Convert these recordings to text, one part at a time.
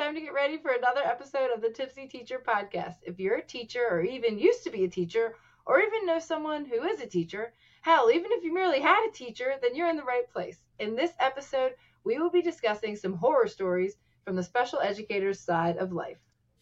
time to get ready for another episode of the Tipsy Teacher Podcast. If you're a teacher or even used to be a teacher or even know someone who is a teacher, hell, even if you merely had a teacher, then you're in the right place. In this episode, we will be discussing some horror stories from the special educator's side of life.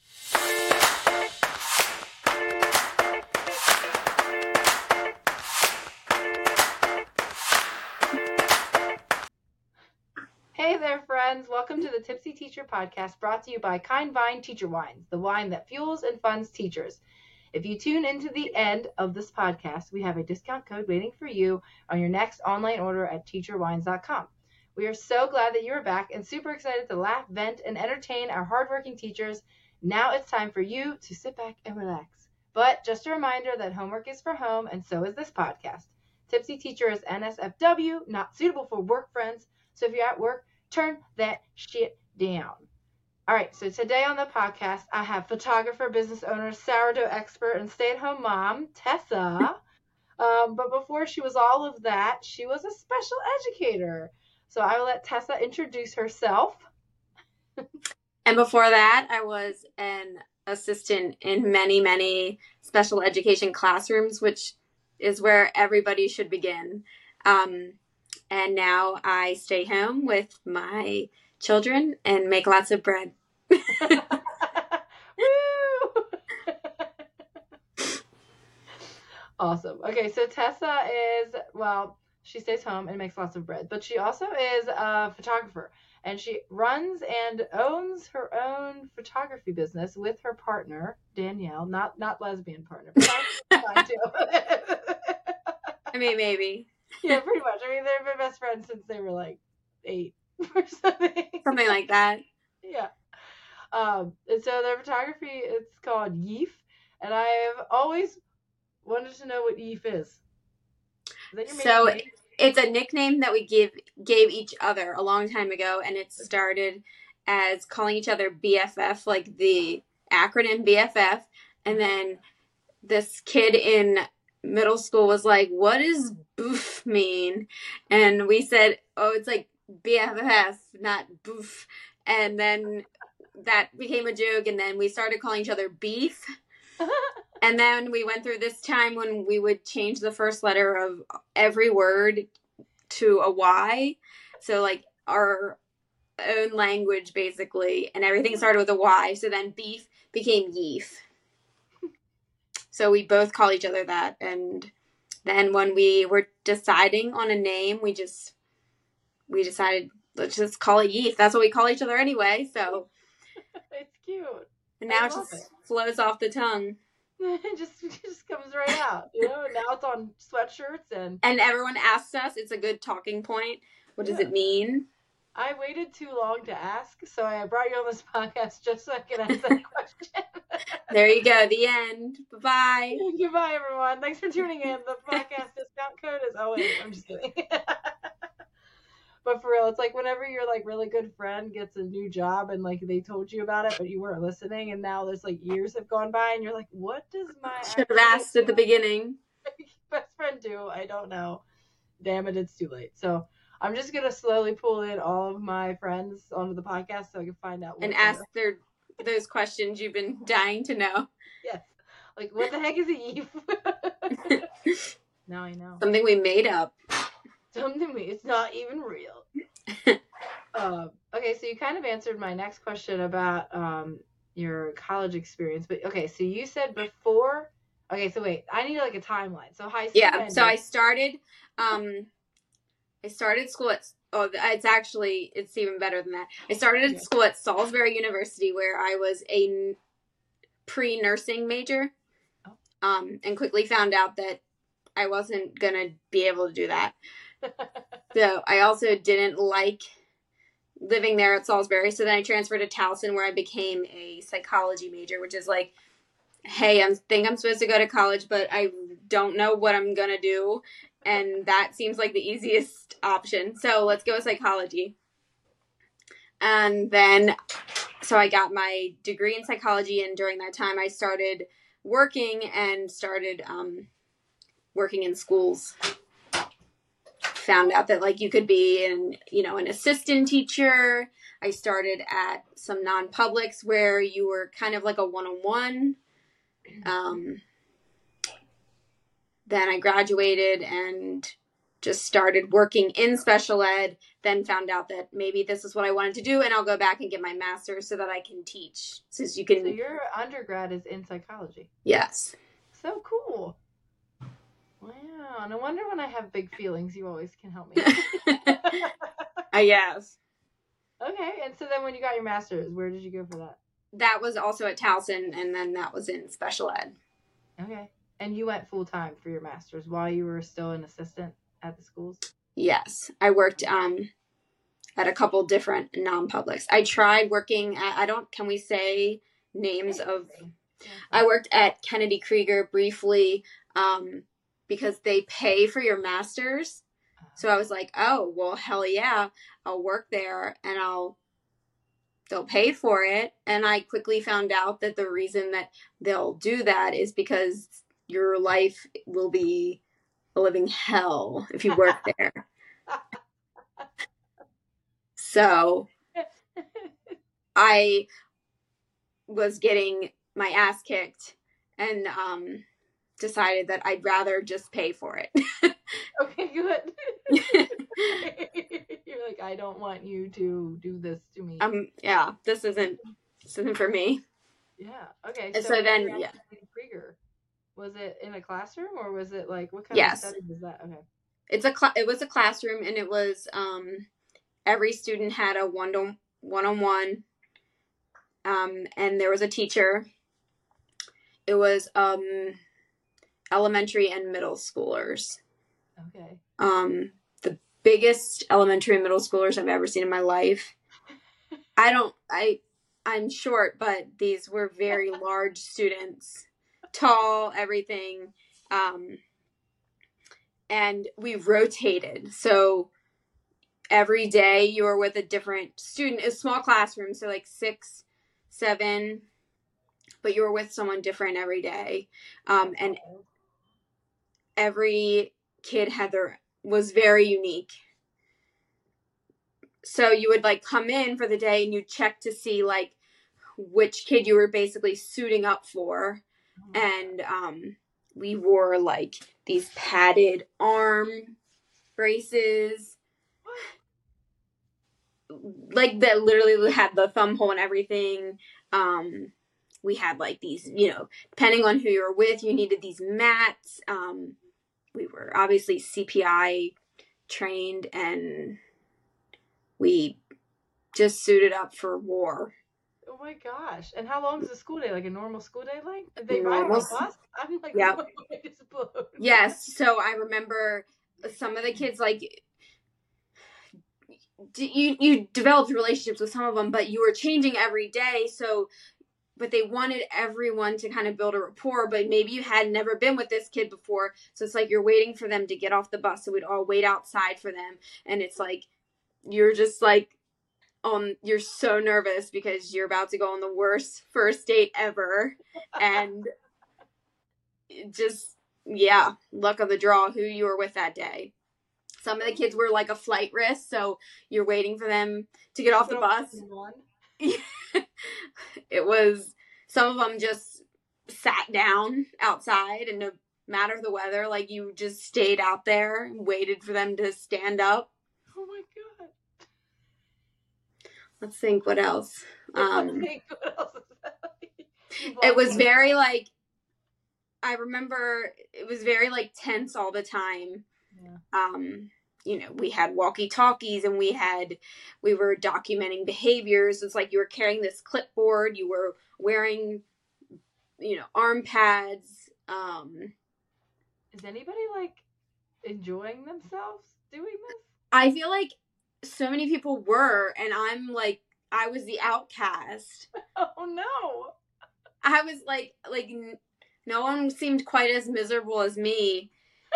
Hey there, friends. Welcome to the Tipsy Teacher Podcast, brought to you by Kind Vine Teacher Wines, the wine that fuels and funds teachers. If you tune into the end of this podcast, we have a discount code waiting for you on your next online order at teacherwines.com. We are so glad that you are back and super excited to laugh, vent, and entertain our hardworking teachers. Now it's time for you to sit back and relax. But just a reminder that homework is for home, and so is this podcast. Tipsy Teacher is NSFW, not suitable for work friends. So if you're at work, turn that shit down. All right, so today on the podcast, I have photographer, business owner, sourdough expert, and stay-at-home mom, Tessa. But before she was all of that, she was a special educator. So I will let Tessa introduce herself. And before that, I was an assistant in many, many special education classrooms, which is where everybody should begin. And now I stay home with my children and make lots of bread. Woo! Awesome. Okay, so Tessa is, she stays home and makes lots of bread, but she also is a photographer, and she runs and owns her own photography business with her partner, Danielle, not lesbian partner, but that's fine too. I mean, maybe. Yeah, pretty much. I mean, they've been best friends since they were like 8 or something. Something like that. Yeah. And so their photography, it's called Yeef, and I've always wanted to know what Yeef is. So it's a nickname that we gave each other a long time ago, and it started as calling each other BFF, like the acronym BFF, and then this kid in middle school was like, what does boof mean? And we said, oh, it's like BFF, not boof. And then that became a joke, and then we started calling each other beef. And then we went through this time when we would change the first letter of every word to a Y. So like our own language basically, and everything started with a Y. So then beef became yeef. So we both call each other that. And then when we were deciding on a name, we decided, let's just call it Yeef. That's what we call each other anyway. So it's cute. And now it just flows off the tongue. It just comes right out. You know, now it's on sweatshirts and everyone asks us, it's a good talking point. What does it mean? I waited too long to ask, so I brought you on this podcast just so I could ask that question. There you go. The end. Bye-bye. Goodbye, everyone. Thanks for tuning in. The podcast discount code is always... I'm just kidding. But for real, it's like whenever your like really good friend gets a new job and like they told you about it, but you weren't listening, and now there's like years have gone by, and you're like, what does my... Should have asked at the beginning. Best friend do? I don't know. Damn it, it's too late. So... I'm just going to slowly pull in all of my friends onto the podcast so I can find out. And ask those questions you've been dying to know. Yes. Like, what the heck is a Yeef? Now I know. Something we made up. It's not even real. Okay, so you kind of answered my next question about your college experience. But, okay, so you said before... Okay, so wait. I need, like, a timeline. So high school ended. So I started... I started school at, it's even better than that. I started at school at Salisbury University, where I was a pre-nursing major, and quickly found out that I wasn't going to be able to do that. So I also didn't like living there at Salisbury, so then I transferred to Towson, where I became a psychology major, which is like, hey, I think I'm supposed to go to college, but I don't know what I'm going to do. And that seems like the easiest option. So let's go with psychology. And then, so I got my degree in psychology. And during that time, I started working in schools. found out that like you could be an assistant teacher. I started at some non-publics where you were kind of like a one-on-one. Then I graduated and just started working in special ed, then found out that maybe this is what I wanted to do, and I'll go back and get my master's so that I can teach. So your undergrad is in psychology. Yes. So cool. Wow. No wonder when I have big feelings, you always can help me. I guess. Okay. And so then when you got your master's, where did you go for that? That was also at Towson, and then that was in special ed. Okay. And you went full time for your master's while you were still an assistant at the schools? Yes. I worked at a couple different non-publics. I tried working at, can we say names of, I worked at Kennedy Krieger briefly because they pay for your master's. So I was like, oh, well, hell yeah, I'll work there and they'll pay for it. And I quickly found out that the reason that they'll do that is because your life will be a living hell if you work there. So I was getting my ass kicked and decided that I'd rather just pay for it. Okay, good. You're like, I don't want you to do this to me. Yeah, this isn't for me. Yeah. Okay. So then, yeah. Krieger, was it in a classroom or was it like what kind of study was that? Okay. It was a classroom, and it was every student had a one-on-one, and there was a teacher. It was elementary and middle schoolers. Okay. The biggest elementary and middle schoolers I've ever seen in my life. I'm short, but these were very large students, tall, everything. And we rotated. So every day you were with a different student, a small classroom. So like 6, 7, but you were with someone different every day. And every kid was very unique. So you would like come in for the day and you check to see like which kid you were basically suiting up for. And we wore like these padded arm braces, like that literally had the thumb hole and everything. We had like these, depending on who you were with, you needed these mats. We were obviously CPI trained, and we just suited up for war. Oh my gosh. And how long is a school day? Like a normal school day length? Did they ride on a bus? I'm like, yep. Explode. Yes. So I remember some of the kids, like, you developed relationships with some of them, but you were changing every day. So, but they wanted everyone to kind of build a rapport, but maybe you had never been with this kid before. So it's like you're waiting for them to get off the bus. So we'd all wait outside for them. And it's like, you're just like, you're so nervous because you're about to go on the worst first date ever. And just, yeah, luck of the draw who you were with that day. Some of the kids were like a flight risk, so you're waiting for them to get off the bus. It was, some of them just sat down outside, and no matter the weather, like you just stayed out there and waited for them to stand up. Oh my God. Let's think what else. It was very like, I remember it was very like tense all the time. Yeah. We had walkie-talkies, and we were documenting behaviors. It's like you were carrying this clipboard, you were wearing, arm pads. Is anybody like enjoying themselves doing this? I feel like so many people were, and I'm like, I was the outcast. Oh no. I was like no one seemed quite as miserable as me.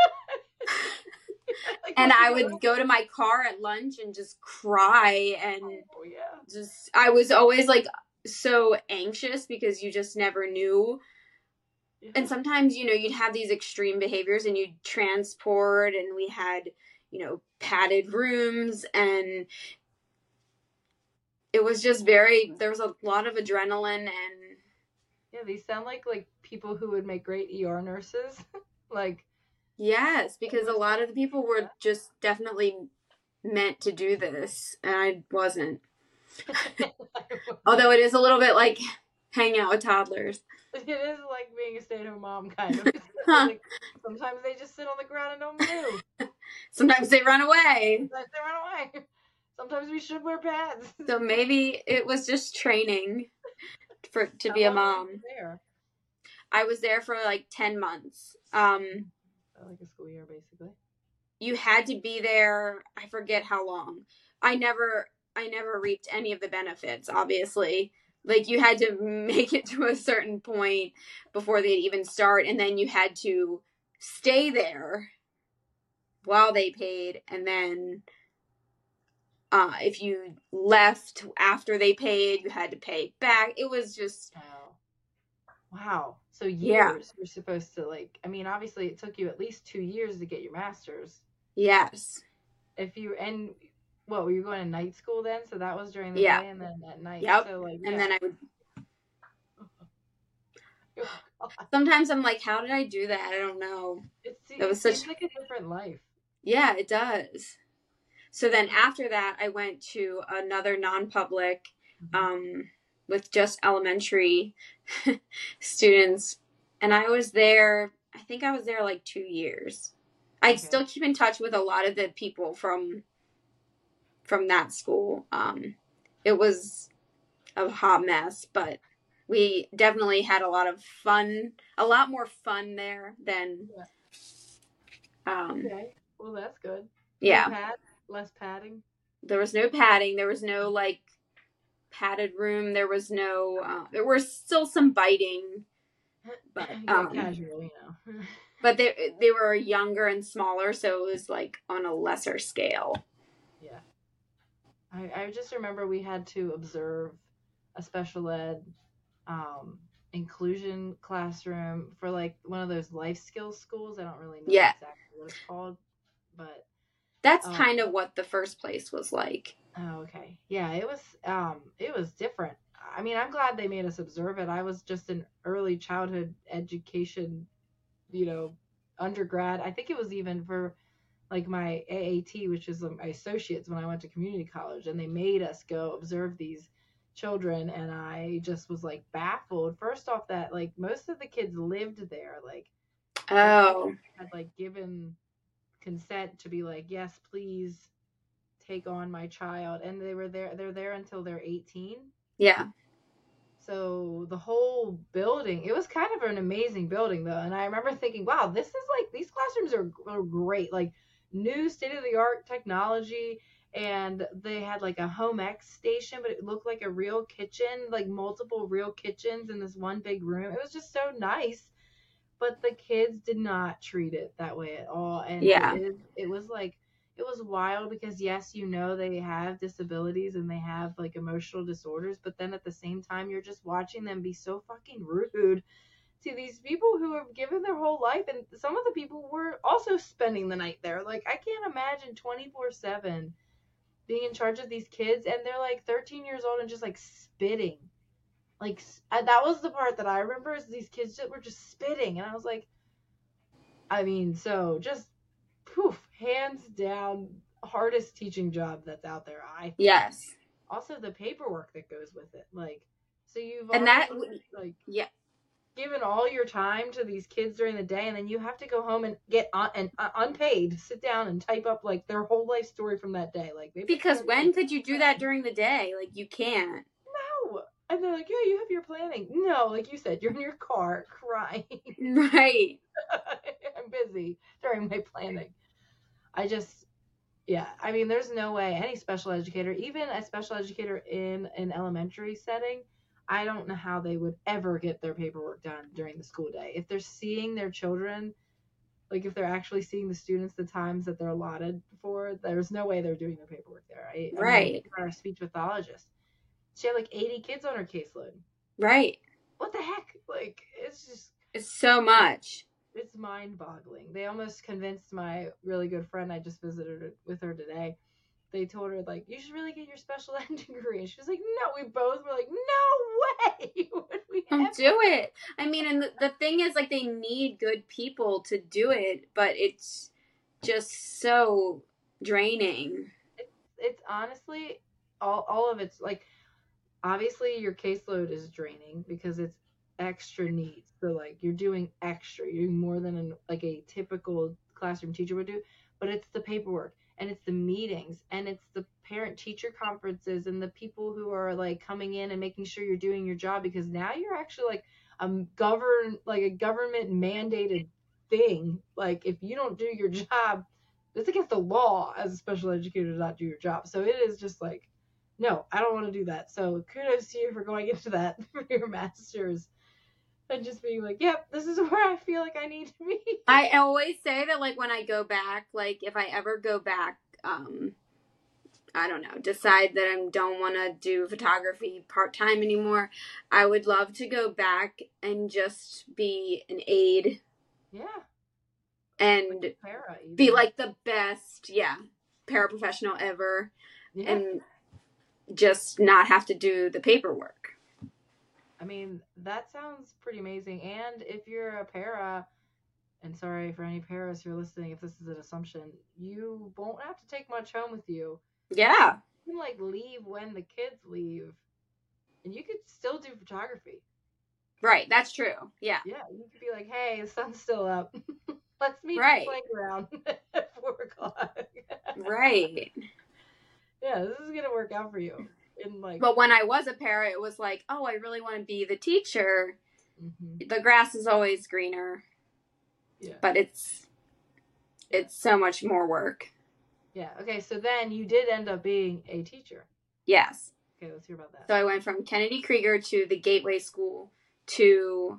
Like, and I would go to my car at lunch and just cry, and I was always like so anxious because you just never knew. Yeah. And sometimes, you'd have these extreme behaviors and you'd transport, and we had, padded rooms, and it was just there was a lot of adrenaline. And yeah, these sound like people who would make great ER nurses. Yes, because a lot of the people were just definitely meant to do this, and I wasn't. Although it is a little bit like hanging out with toddlers. It is like being a stay-at-home mom, kind of. Sometimes they just sit on the ground and don't move. Sometimes they run away. Sometimes we should wear pads. So maybe it was just training to be a mom. Were you there? I was there for 10 months. Like a school year, basically. You had to be there. I forget how long. I never reaped any of the benefits, obviously. You had to make it to a certain point before they'd even start, and then you had to stay there while they paid, and then if you left after they paid, you had to pay back. It was just... Wow. So years you're supposed to obviously it took you at least 2 years to get your master's. Yes. Were you going to night school then? So that was during the day and then at night. Yep. So and then I would... Sometimes I'm like, how did I do that? I don't know. It seems like a different life. Yeah, it does. So then after that, I went to another non-public, with just elementary students. And I was there, I think I was there 2 years. I still keep in touch with a lot of the people from that school. It was a hot mess, but we definitely had a lot more fun there than... okay. Well, that's good. Yeah. Less padding? There was no padding. There was no, padded room. There was no... there was still some biting. But, casual, but they were younger and smaller, so it was, on a lesser scale. Yeah. I just remember we had to observe a special ed inclusion classroom for one of those life skills schools. I don't really know exactly what it's called, but that's kind of what the first place was like. Oh, okay. Yeah, it was different. I mean, I'm glad they made us observe it. I was just an early childhood education, undergrad. I think it was even for my AAT, which is my associates when I went to community college, and they made us go observe these children, and I just was baffled. First off, that most of the kids lived there, had given consent to be yes, please take on my child, and they're there until they're 18. Yeah. So the whole building, it was kind of an amazing building though, and I remember thinking, wow, this is these classrooms are great, new state-of-the-art technology. And they had a home ec station, but it looked like a real kitchen, multiple real kitchens in this one big room. It was just so nice, but the kids did not treat it that way at all. And it was it was wild because yes, they have disabilities and they have emotional disorders, but then at the same time, you're just watching them be so fucking rude to these people who have given their whole life. And some of the people were also spending the night there. I can't imagine 24/7 being in charge of these kids, and they're 13 years old and just spitting. That was the part that I remember, is these kids were just spitting, and I was so just poof, hands down, hardest teaching job that's out there, I think. Yes. Also the paperwork that goes with it, so you've given all your time to these kids during the day, and then you have to go home and get unpaid, sit down and type up their whole life story from that day. Because when could you do that during the day? You can't. No. And they're yeah, you have your planning. No, like you said, you're in your car crying. Right. I'm busy during my planning. There's no way any special educator, even a special educator in an elementary setting, I don't know how they would ever get their paperwork done during the school day. If they're seeing their children, if they're actually seeing the students the times that they're allotted for, there's no way they're doing their paperwork there. Right. Our speech pathologist, she had 80 kids on her caseload. Right. What the heck? It's so much. it's mind-boggling. They almost convinced my really good friend, I just visited with her today. They told her, like, you should really get your special ed degree. And she was like, no. We both were like, no way would we Don't do it. I mean, and the thing is, like, they need good people to do it, but it's just so draining. It's honestly, all of it's, like, obviously your caseload is draining because it's extra needs. So, like, you're doing extra. You're doing more than like a typical classroom teacher would do. But it's the paperwork, and it's the meetings, and it's the parent teacher conferences, and the people who are, like, coming in and making sure you're doing your job, because now you're actually like a government mandated thing. Like, if you don't do your job, it's against the law as a special educator to not do your job. So it is just like, no, I don't want to do that. So kudos to you for going into that for your master's and just being like, yep, this is where I feel like I need to be. I always say that, like, when I go back, like, if I ever go back, I don't know, decide that I don't want to do photography part-time anymore, I would love to go back and just be an aide. Yeah. And like para, be like the best, paraprofessional ever. Yeah. And just not have to do the paperwork. I mean, that sounds pretty amazing. And if you're a para, and sorry for any paras who are listening if this is an assumption, you won't have to take much home with you. Yeah. You can, like, leave when the kids leave, and you could still do photography. Right, that's true. Yeah. Yeah, you could be like, hey, the sun's still up. Let's meet right. at the playground at 4 o'clock. Right. Yeah, this is going to work out for you. But when I was a para, it was like, oh, I really want to be the teacher. Mm-hmm. The grass is always greener. Yeah. But it's so much more work. Yeah. Okay, so then you did end up being a teacher. Yes. Okay, let's hear about that. So I went from Kennedy Krieger to the Gateway School to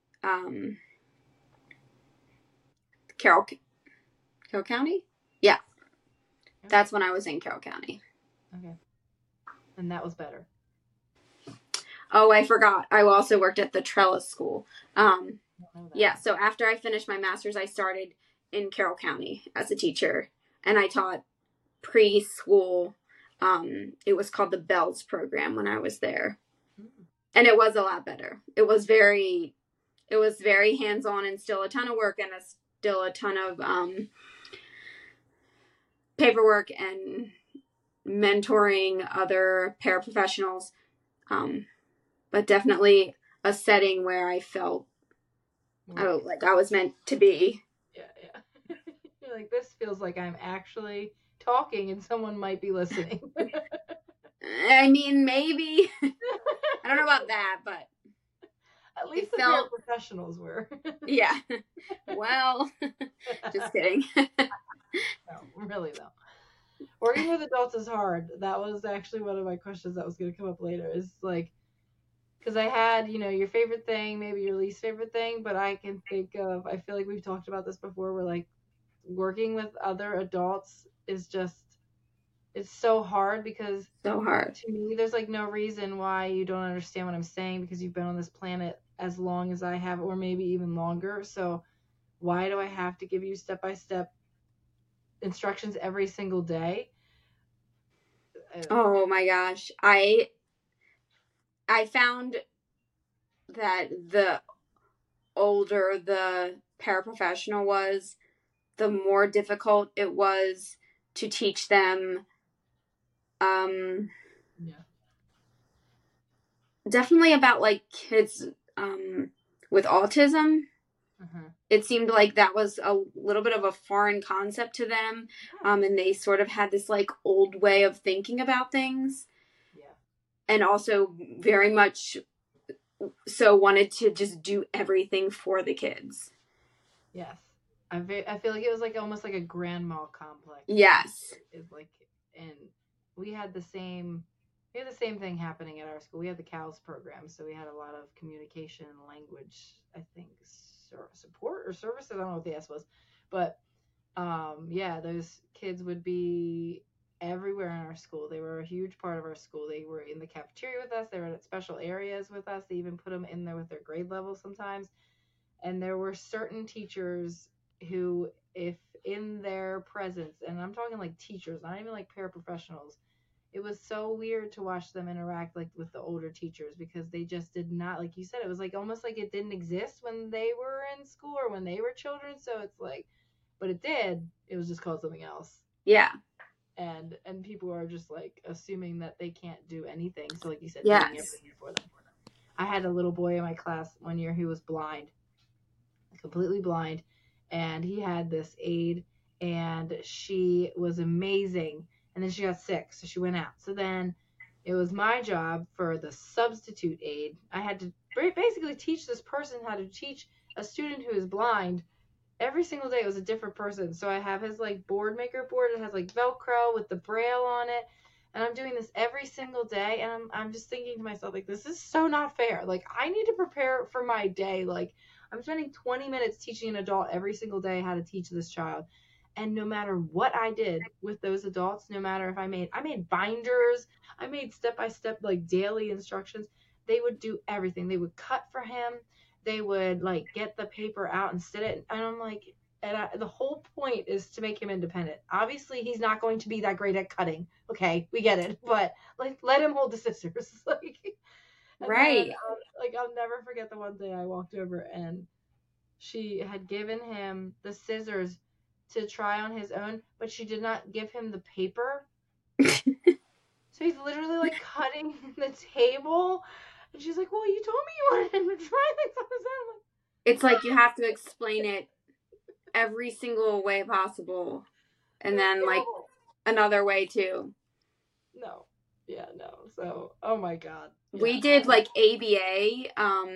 Carroll County? Yeah. Okay. That's when I was in Carroll County. Okay. And that was better. Oh, I forgot. I also worked at the Trellis School. Yeah, so after I finished my master's, I started in Carroll County as a teacher, and I taught preschool. It was called the Bells program when I was there. And it was a lot better. It was very hands-on and still a ton of work and still a ton of paperwork and mentoring other paraprofessionals. But definitely a setting where I felt like I was meant to be. Yeah. You're like, this feels like I'm actually talking and someone might be listening. I mean, maybe. I don't know about that, but at least the paraprofessionals were. Yeah. Well, just kidding. No, really though. Working with adults is hard. That was actually one of my questions that was going to come up later. Is like, because I had, your favorite thing, maybe your least favorite thing, but I can think of, I feel like we've talked about this before, where, like, working with other adults is just, it's so hard because so hard. To me, there's, like, no reason why you don't understand what I'm saying because you've been on this planet as long as I have, or maybe even longer. So why do I have to give you step-by-step instructions every single day? Oh my gosh. I found that the older the paraprofessional was, the more difficult it was to teach them. Definitely about, like, kids with autism. Uh-huh. It seemed like that was a little bit of a foreign concept to them. And they sort of had this, like, old way of thinking about things. Yeah. And also very much so wanted to just do everything for the kids. Yes. I feel like it was, like, almost like a grandma complex. Yes. It's like, and we had the same thing happening at our school. We had the CALS program, so we had a lot of communication and language, I think, support or services. I don't know what the S was, but yeah, those kids would be everywhere in our school. They were a huge part of our school. They were in the cafeteria with us. They were at special areas with us. They even put them in there with their grade level sometimes. And there were certain teachers who, if in their presence, and I'm talking like teachers, not even like paraprofessionals, it was so weird to watch them interact like with the older teachers, because they just did not, like you said, it was like almost like it didn't exist when they were in school or when they were children. So it's like, but it did. It was just called something else. Yeah. And people are just like assuming that they can't do anything. So like you said, yes. doing everything for them. I had a little boy in my class one year who was blind, completely blind, and he had this aide, and she was amazing. And then she got sick, so she went out. So then it was my job for the substitute aide. I had to basically teach this person how to teach a student who is blind. Every single day it was a different person. So I have his like board maker board. It has like Velcro with the Braille on it. And I'm doing this every single day. And I'm just thinking to myself, like, this is so not fair. Like, I need to prepare for my day. Like, I'm spending 20 minutes teaching an adult every single day how to teach this child. And no matter what I did with those adults, no matter if I made binders, I made step-by-step like daily instructions, they would do everything. They would cut for him. They would like get the paper out and sit it. And I'm like, the whole point is to make him independent. Obviously, he's not going to be that great at cutting. Okay, we get it. But like, let him hold the scissors. Like, right. Then, like, I'll never forget the one day I walked over and she had given him the scissors to try on his own, but she did not give him the paper. So he's literally like cutting the table, and she's like, "Well, you told me you wanted him to try things on his own." It's like you have to explain it every single way possible, and then like another way too. No. Yeah, no. So, oh my God. Yeah. We did like ABA,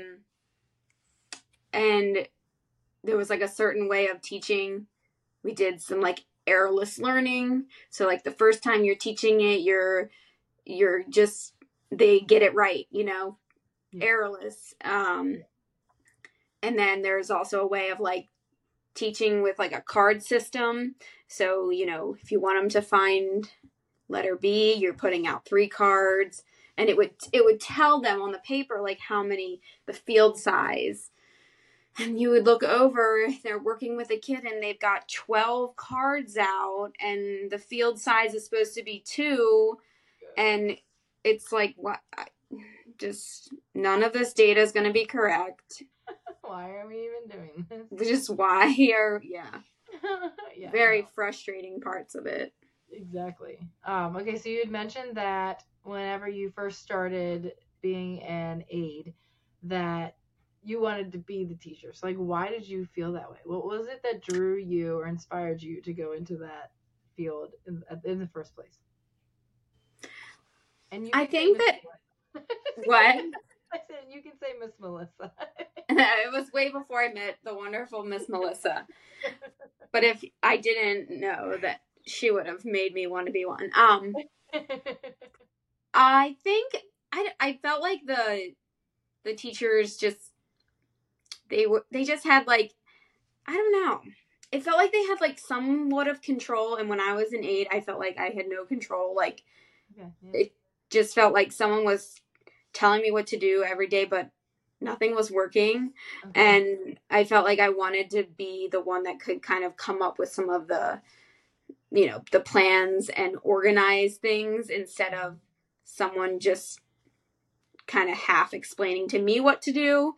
and there was like a certain way of teaching. We did some like errorless learning. So like the first time you're teaching it, you're just, they get it right, you know, errorless. And then there's also a way of like teaching with like a card system. So, you know, if you want them to find letter B, you're putting out 3 cards, and it would tell them on the paper like how many, the field size. And you would look over, they're working with a kid and they've got 12 cards out, and the field size is supposed to be 2. And it's like, what? Just none of this data is going to be correct. Why are we even doing this? Just why are, yeah. Very frustrating parts of it. Exactly. Okay, so you had mentioned that whenever you first started being an aide, that you wanted to be the teacher. So, like, why did you feel that way? What was it that drew you or inspired you to go into that field in the first place? And I think that what? I said you can say Miss Melissa. It was way before I met the wonderful Miss Melissa. But if I didn't know that, she would have made me want to be one. I think I felt like the teachers just, they just had like, I don't know. It felt like they had like somewhat of control, and when I was an aide, I felt like I had no control. Like, it just felt like someone was telling me what to do every day, but nothing was working. And I felt like I wanted to be the one that could kind of come up with some of the, you know, the plans and organize things, instead of someone just kind of half explaining to me what to do.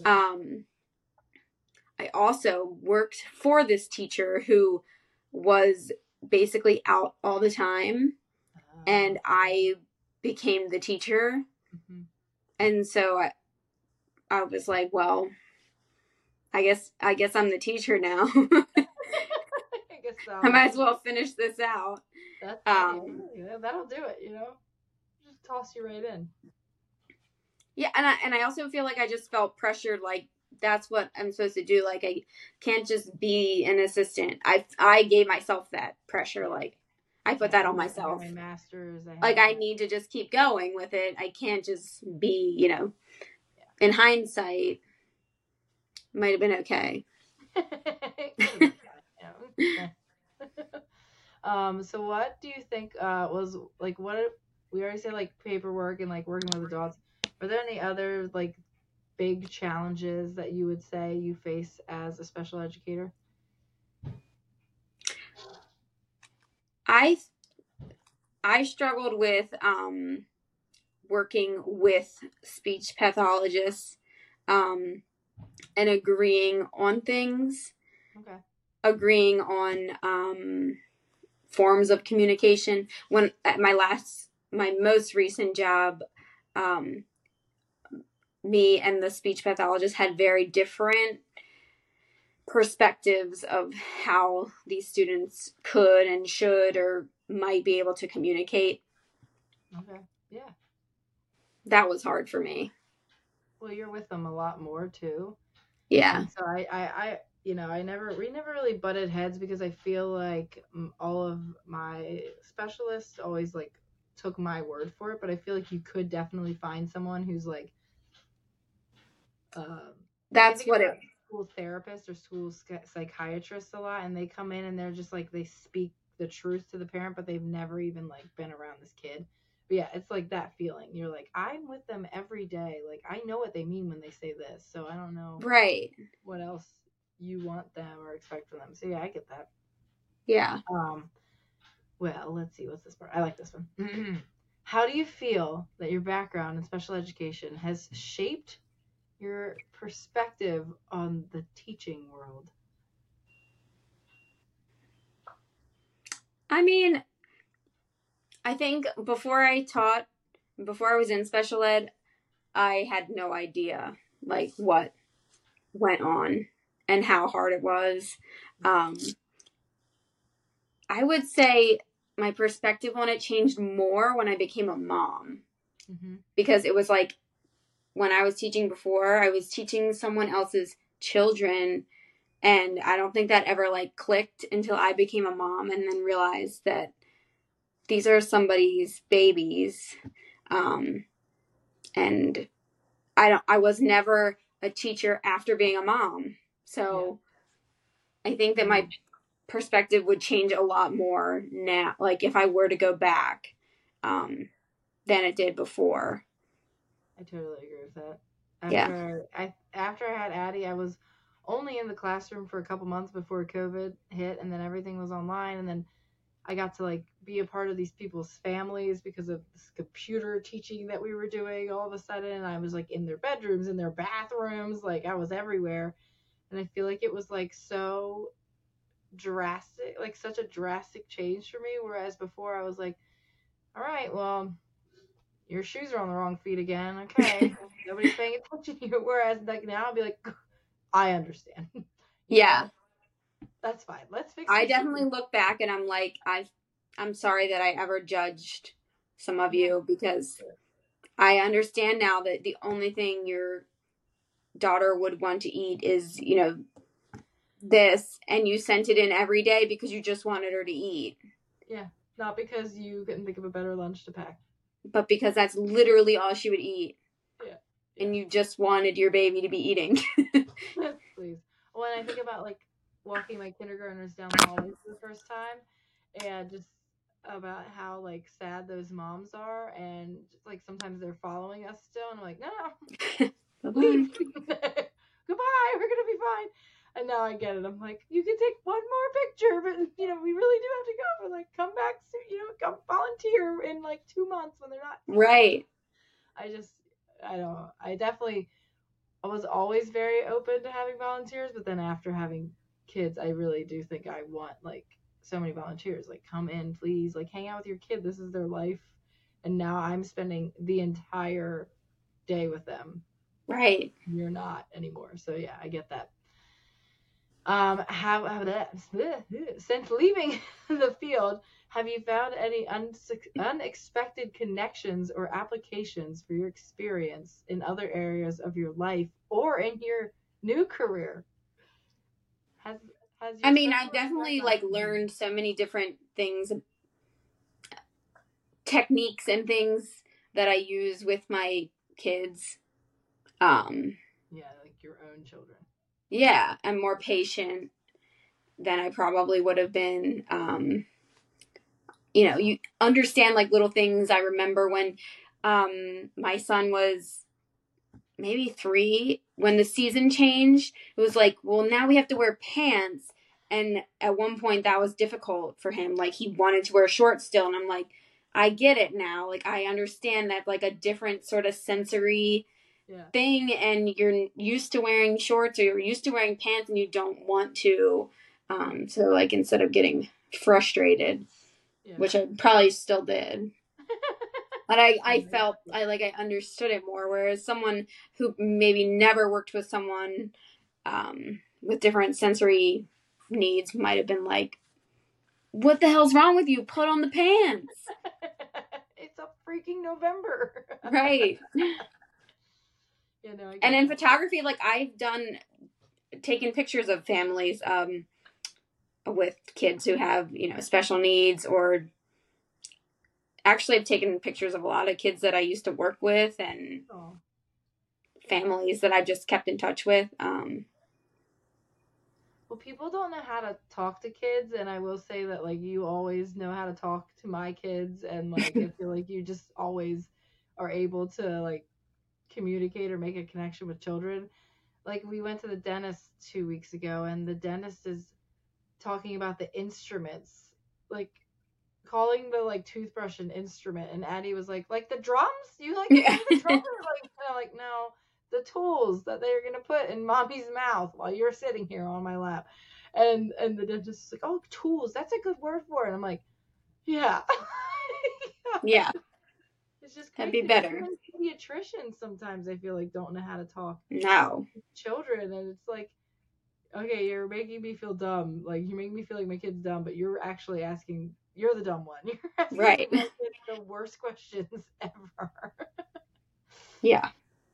I also worked for this teacher who was basically out all the time, and I became the teacher. And so I was like, well, I guess I'm the teacher now. I guess so. I might as well finish this out. That's that'll do it, you know? Just toss you right in. Yeah, and I also feel like I just felt pressured, like that's what I'm supposed to do. Like, I can't just be an assistant. I gave myself that pressure. Like, I put that on myself. My master's. I need to just keep going with it. I can't just be, you know, in hindsight, might have been okay. So what do you think was like, what we already said, like paperwork and like working with adults. Were there any other like big challenges that you would say you face as a special educator? I struggled with working with speech pathologists and agreeing on things. Okay. Agreeing on forms of communication. When at my most recent job, me and the speech pathologist had very different perspectives of how these students could and should or might be able to communicate. Okay. Yeah. That was hard for me. Well, you're with them a lot more too. Yeah. And so I we never really butted heads because I feel like all of my specialists always like took my word for it, but I feel like you could definitely find someone who's like that's what it school therapist or school psychiatrist a lot, and they come in and they're just like they speak the truth to the parent, but they've never even like been around this kid. But yeah, it's like that feeling. You're like, I'm with them every day. Like, I know what they mean when they say this, so I don't know what else you want them or expect from them. So yeah, I get that. Yeah. Well, let's see. What's this part? I like this one. How do you feel that your background in special education has shaped your perspective on the teaching world? I mean, I think before I was in special ed, I had no idea like what went on and how hard it was. I would say my perspective on it changed more when I became a mom. Mm-hmm. Because it was like when I was teaching before, I was teaching someone else's children, and I don't think that ever like clicked until I became a mom and then realized that these are somebody's babies. And I was never a teacher after being a mom. So yeah. I think that my perspective would change a lot more now, like if I were to go back, than it did before. I totally agree with that. After I had Addie, I was only in the classroom for a couple months before COVID hit, and then everything was online, and then I got to like be a part of these people's families because of this computer teaching that we were doing all of a sudden. I was like in their bedrooms, in their bathrooms, like I was everywhere. And I feel like it was like so drastic, like such a drastic change for me. Whereas before I was like, all right, well, your shoes are on the wrong feet again. Okay. Nobody's paying attention to you. Whereas like now I'll be like, I understand. Yeah. That's fine. Let's fix it. I definitely look back and I'm like, I'm sorry that I ever judged some of you, because I understand now that the only thing your daughter would want to eat is, this, and you sent it in every day because you just wanted her to eat. Yeah. Not because you couldn't think of a better lunch to pack. But because that's literally all she would eat. Yeah. And you just wanted your baby to be eating. Please. When I think about like walking my kindergartners down the hallway for the first time, and just about how like sad those moms are, and like sometimes they're following us still, and I'm like, no, leave. Goodbye, we're gonna be fine. And now I get it. I'm like, you can take one more picture, but we really do have to go. But like, come back soon, come volunteer in like 2 months when they're not. Right. I don't know. I was always very open to having volunteers, but then after having kids, I really do think I want like so many volunteers. Like, come in, please. Like, hang out with your kid. This is their life. And now I'm spending the entire day with them. Right. You're not anymore. So yeah, I get that. Since leaving the field, have you found any unexpected connections or applications for your experience in other areas of your life or in your new career? I mean, I definitely like learned so many different things, techniques and things that I use with my kids. Yeah, like your own children. Yeah, I'm more patient than I probably would have been. You understand like little things. I remember when my son was maybe 3, when the season changed, it was like, well, now we have to wear pants. And at one point that was difficult for him. Like, he wanted to wear shorts still. And I'm like, I get it now. Like, I understand that, like, a different sort of sensory thing, and you're used to wearing shorts or you're used to wearing pants and you don't want to. So, like, instead of getting frustrated, which I probably still did. But I felt I understood it more, whereas someone who maybe never worked with someone with different sensory needs might have been like, what the hell's wrong with you? Put on the pants. It's a freaking November. Right. And in photography, like, I've taken pictures of families with kids who have, special needs, or actually I've taken pictures of a lot of kids that I used to work with and families that I've just kept in touch with. Well, people don't know how to talk to kids, and I will say that, like, you always know how to talk to my kids, and, like, I feel like you just always are able to, like, communicate or make a connection with children. Like, we went to the dentist 2 weeks ago, and the dentist is talking about the instruments, like, calling the, like, toothbrush an instrument, and Addie was like the drums? You like to play the drums? Like, no, the tools that they're gonna put in mommy's mouth while you're sitting here on my lap. And the dentist is like, oh, tools, that's a good word for it. And I'm like, yeah. Yeah. It's just crazy. That'd be better. Even pediatricians sometimes, I feel like, don't know how to talk to children, and it's like, okay, you're making me feel dumb. Like, you make me feel like my kid's dumb, but you're actually asking, you're the dumb one. You're asking my kid the worst questions ever. Yeah.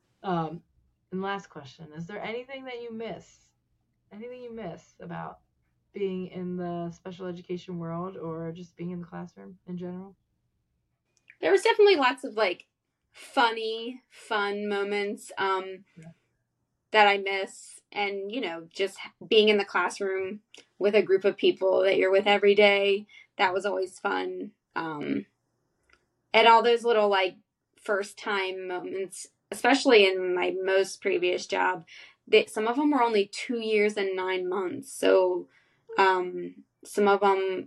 And last question, is there anything that you miss? Anything you miss about being in the special education world, or just being in the classroom in general? There was definitely lots of, like, fun moments that I miss. And, just being in the classroom with a group of people that you're with every day, that was always fun. And all those little, like, first time moments, especially in my most previous job, some of them were only 2 years and 9 months. So some of them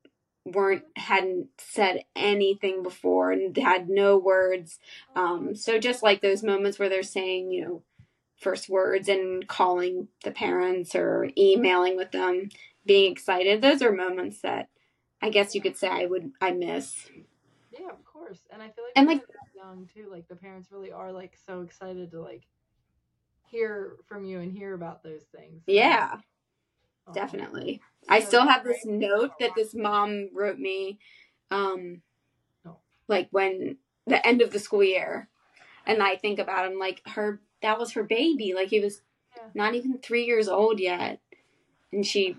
hadn't said anything before and had no words. So just like those moments where they're saying, first words and calling the parents or emailing with them, being excited, those are moments that I guess you could say I miss. Yeah, of course. And I feel like, and, like, young too, like, the parents really are, like, so excited to, like, hear from you and hear about those things. Yeah. Definitely. I still have this note that this mom wrote me, like, when the end of the school year, and I think about him, like, that was her baby. Like, he was not even 3 years old yet, and she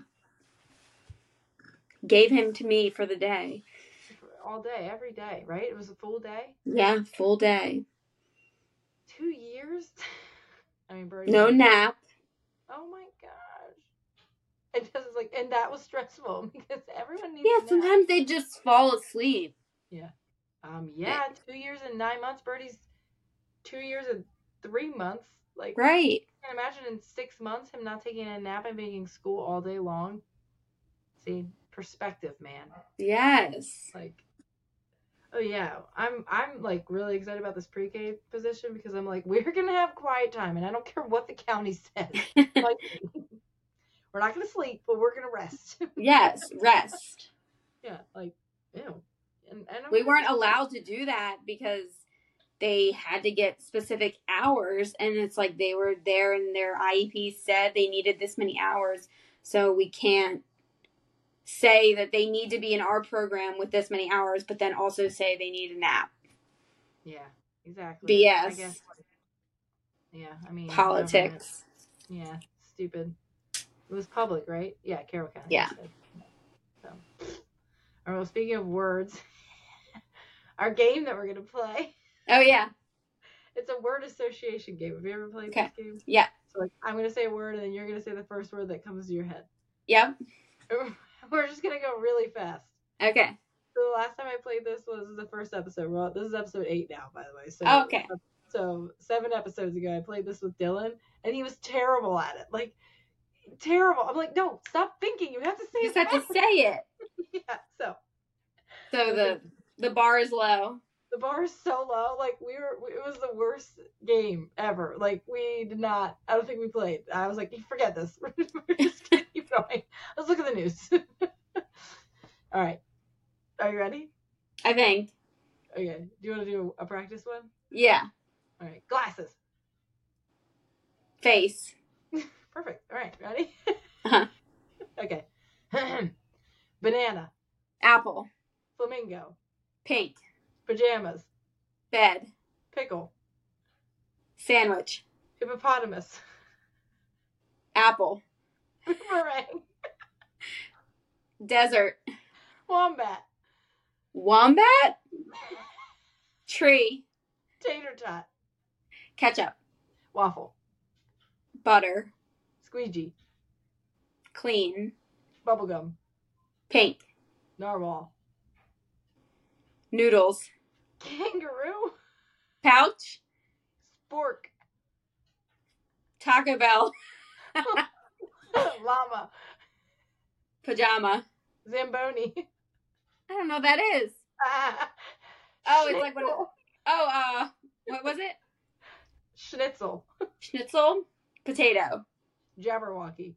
gave him to me for the day. All day, every day, right? It was a full day? Yeah, full day. 2 years? I mean, Birdie. No nap. Oh my gosh. It just, like, and that was stressful because everyone needs to sometimes they just fall asleep. Yeah. 2 years and 9 months. Birdie's 2 years and 3 months. Like, right. I can imagine in 6 months him not taking a nap and being in school all day long. See, perspective, man. Yes. Like, oh yeah, I'm like really excited about this pre-K position because I'm like, we're gonna have quiet time, and I don't care what the county says. Like, we're not gonna sleep, but we're gonna rest. Yes, rest. Yeah, like, ew. And we weren't allowed to do that because they had to get specific hours, and it's like they were there and their IEP said they needed this many hours, so we can't say that they need to be in our program with this many hours, but then also say they need a nap. Yeah, exactly. BS. I guess. Yeah, I mean, politics. Yeah, stupid. It was public, right? Yeah, Carroll County. Yeah. So, all right, well, speaking of words, our game that we're gonna play. Oh yeah. It's a word association game. Have you ever played this game? Yeah. So, like, I'm gonna say a word, and then you're gonna say the first word that comes to your head. Yep. We're just gonna go really fast. Okay. So the last time I played this was the first episode. Well, this is episode 8 now, by the way. So okay. So 7 episodes ago, I played this with Dylan, and he was terrible at it. Like, terrible. I'm like, no, stop thinking. You have to say You just have to say it. Yeah, so the bar is low. The bar is so low. Like, it was the worst game ever. Like, we did not, I don't think we played. I was like, forget this. We're just gonna keep going. Let's look at the news. All right. Are you ready? I think. Okay. Do you want to do a practice one? Yeah. All right. Glasses. Face. Perfect. All right. Ready? Uh-huh. Okay. Banana. Apple. Flamingo. Pink. Pajamas. Bed. Pickle. Sandwich. Hippopotamus. Apple. Boomerang. Desert. Wombat. Wombat. Tree. Tater tot. Ketchup. Waffle. Butter. Squeegee. Clean. Bubblegum. Pink. Narwhal. Noodles. Kangaroo. Pouch. Spork. Taco Bell. Llama. Pajama. Zamboni. I don't know what that is. Oh, it's like what? What was it? Schnitzel. Schnitzel. Potato. Jabberwocky.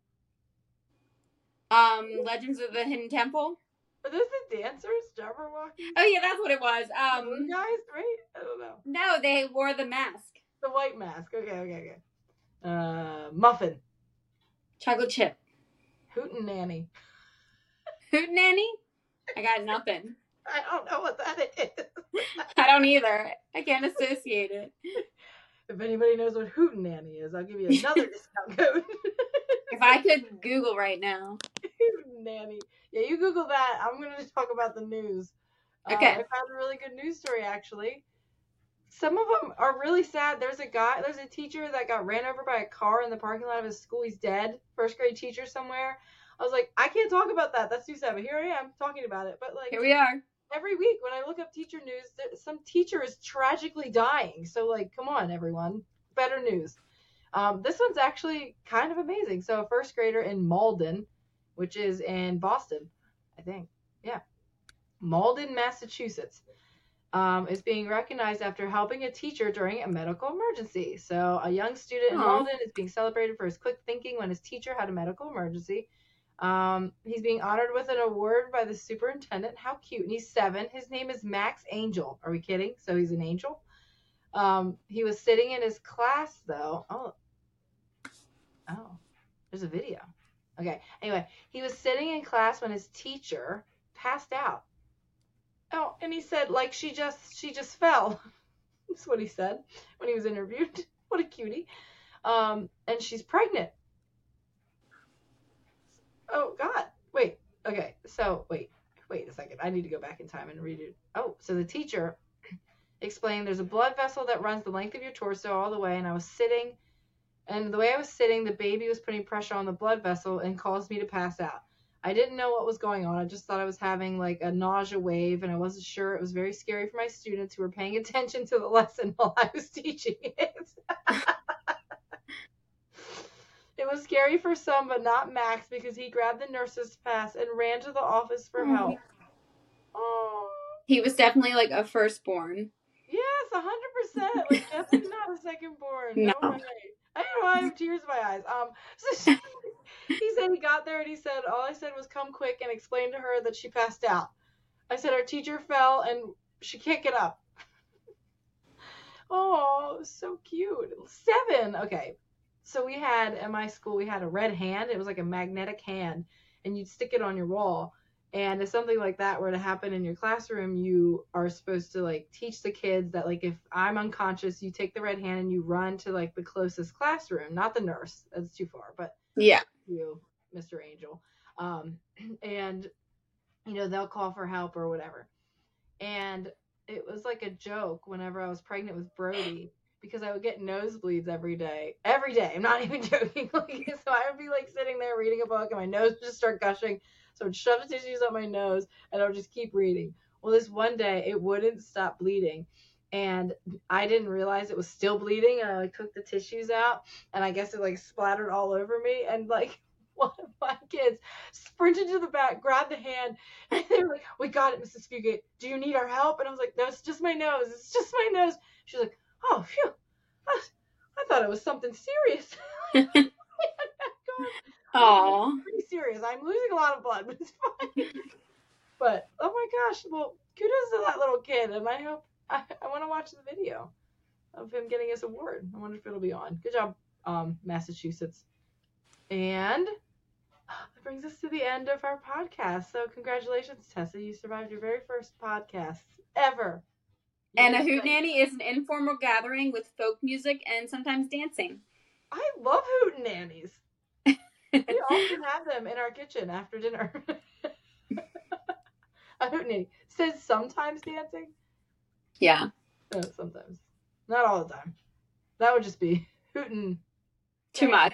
Legends of the Hidden Temple. Are those the dancers? Jabberwocky? Oh yeah, that's what it was. Blue guys, right? I don't know. No, they wore the mask. The white mask. Okay. Muffin. Chocolate chip. Hootenanny. Hootenanny? I got nothing. I don't know what that is. I don't either. I can't associate it. If anybody knows what Hootenanny is, I'll give you another discount code. If I could Google right now. Hootenanny. Yeah, you Google that. I'm going to talk about the news. Okay. I found a really good news story, actually. Some of them are really sad. There's a teacher that got ran over by a car in the parking lot of his school. He's dead. First grade teacher somewhere. I was like, I can't talk about that. That's too sad. But here I am talking about it. But like, here we are. Every week when I look up teacher news, some teacher is tragically dying. So like, come on, everyone. Better news. This one's actually kind of amazing. So a first grader in Malden, which is in Boston, I think. Yeah. Malden, Massachusetts, is being recognized after helping a teacher during a medical emergency. So a young student in Malden is being celebrated for his quick thinking when his teacher had a medical emergency. He's being honored with an award by the superintendent. How cute. And he's 7. His name is Max Angel. Are we kidding? So he's an angel. He was sitting in his class though. Oh, there's a video. Okay. Anyway, he was sitting in class when his teacher passed out. Oh, and he said, like, she just fell. That's what he said when he was interviewed. What a cutie. And she's pregnant. Oh, God. Wait. Okay. So, wait a second. I need to go back in time and read it. Oh, so the teacher explained there's a blood vessel that runs the length of your torso all the way, and I was sitting, and the way I was sitting, the baby was putting pressure on the blood vessel and caused me to pass out. I didn't know what was going on. I just thought I was having like a nausea wave, and I wasn't sure. It was very scary for my students who were paying attention to the lesson while I was teaching it. It was scary for some, but not Max, because he grabbed the nurse's pass and ran to the office for help. Oh. He was definitely like a firstborn. Yes, 100%. Like, definitely not a secondborn. No way. I don't know why I have tears in my eyes. So he said he got there and he said, all I said was come quick and explain to her that she passed out. I said our teacher fell and she can't get up. Oh, so cute. 7. Okay. So we had, at my school, we had a red hand. It was like a magnetic hand, and you'd stick it on your wall. And if something like that were to happen in your classroom, you are supposed to like teach the kids that like if I'm unconscious, you take the red hand and you run to like the closest classroom, not the nurse. That's too far, but yeah, you, Mr. Angel. And you know, they'll call for help or whatever. And it was like a joke whenever I was pregnant with Brody, because I would get nosebleeds every day. I'm not even joking. Like, so I would be like sitting there reading a book and my nose would just start gushing. So I'd shove the tissues up my nose and I would just keep reading. Well, this one day it wouldn't stop bleeding. and I didn't realize it was still bleeding, and I like took the tissues out, and I guess it like splattered all over me, and like one of my kids sprinted to the back, grabbed the hand, and they were like, "We got it, Mrs. Fugate. Do you need our help?" And I was like, "No, it's just my nose. It's just my nose." She's like, "Oh, phew. I thought it was something serious." Oh, pretty serious. I'm losing a lot of blood, but it's fine. But oh my gosh, well, kudos to that little kid, and I hope I want to watch the video of him getting his award. I wonder if it'll be on. Good job, Massachusetts. And that brings us to the end of our podcast. So congratulations, Tessa. You survived your very first podcast ever. And a hootenanny is an informal gathering with folk music and sometimes dancing. I love hootenannies. We often have them in our kitchen after dinner. A hootenanny says sometimes dancing. Yeah. No, sometimes. Not all the time. That would just be hootin'. Too much.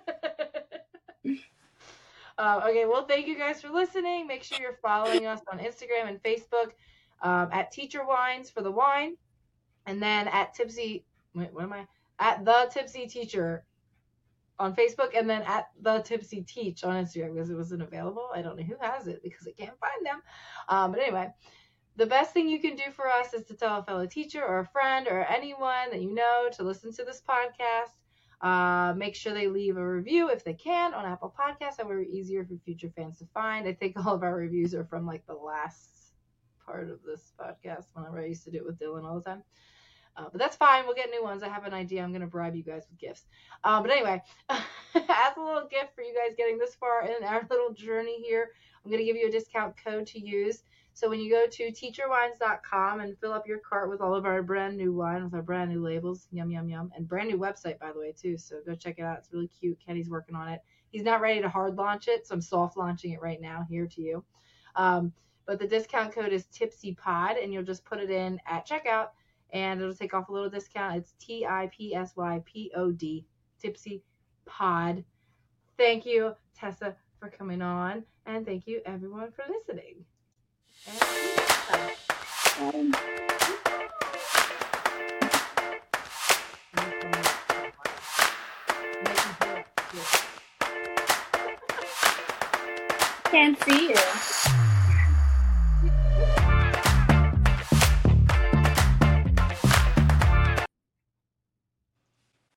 Okay, well, thank you guys for listening. Make sure you're following us on Instagram and Facebook at Teacher Wines for the wine, and then at At The Tipsy Teacher on Facebook, and then at The Tipsy Teach on Instagram, because it wasn't available. I don't know who has it because I can't find them. But anyway, the best thing you can do for us is to tell a fellow teacher or a friend or anyone that you know to listen to this podcast. Make sure they leave a review if they can on Apple Podcasts. That would be easier for future fans to find. I think all of our reviews are from like the last part of this podcast, whenever I used to do it with Dylan all the time. But that's fine. We'll get new ones. I have an idea. I'm going to bribe you guys with gifts. But anyway, as a little gift for you guys getting this far in our little journey here, I'm going to give you a discount code to use. So when you go to teacherwines.com and fill up your cart with all of our brand new wine, with our brand new labels, yum, yum, yum, and brand new website, by the way, too. So go check it out. It's really cute. Kenny's working on it. He's not ready to hard launch it, so I'm soft launching it right now here to you. But the discount code is TipsyPod, and you'll just put it in at checkout, and it'll take off a little discount. It's TIPSYPOD, Tipsy Pod. Thank you, Tessa, for coming on, and thank you, everyone, for listening. Can't see you.